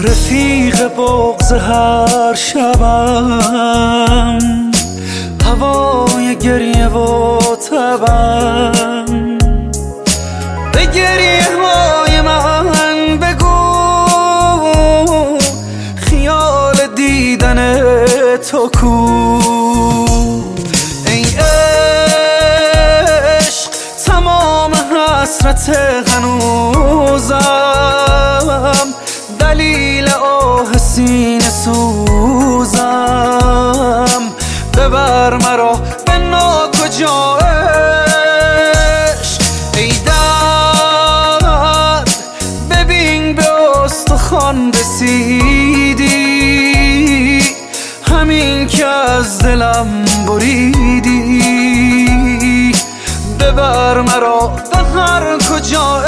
رفیق بغض هر شبم، هوای گریه و تبم. به گریه های من بگو خیال دیدن تو کو. ای عشق تمام حسرت هنوزم، دلیل آه سینه سوزم. ببر مرا به ناکجا عشق. ای درد ببین به استخوان رسیدی، همین که از دلم بریدی. ببر مرا به هر کجا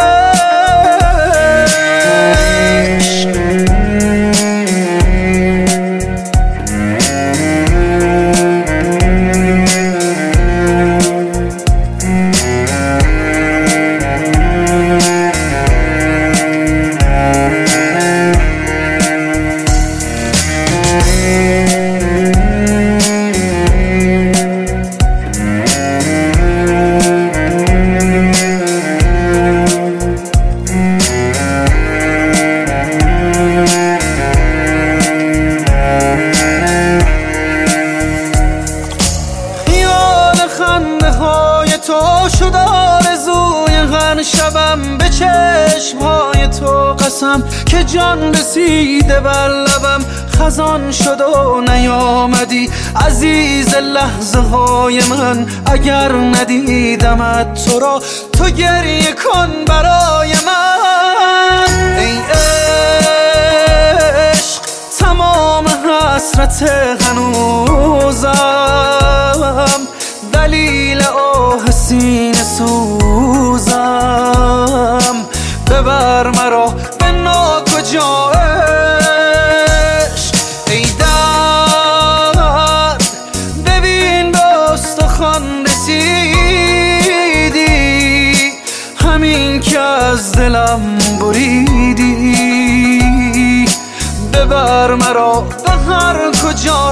تو شد آرزوی هر شبم. به چشمهای تو قسم که جان رسیده بر لبم. خزان شد و نیامدی عزیز لحظه های من. اگر ندیدمت تو را تو گریه کن برای من. ای عشق تمام حسرت هنوزم، دلیل آه سینه سوزم. ببر مرا به ناکجا عشق. ای درد ببین به استخوان رسیدی، همین که از دلم بریدی. ببر مرا به هر کجا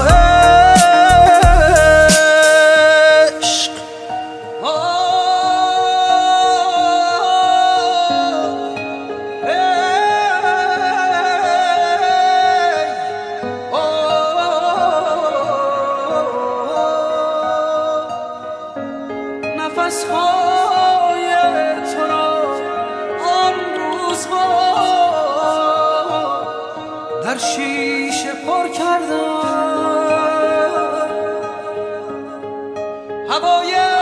نفس‌های تو را آن روزها در شیشه پر کردم. هوای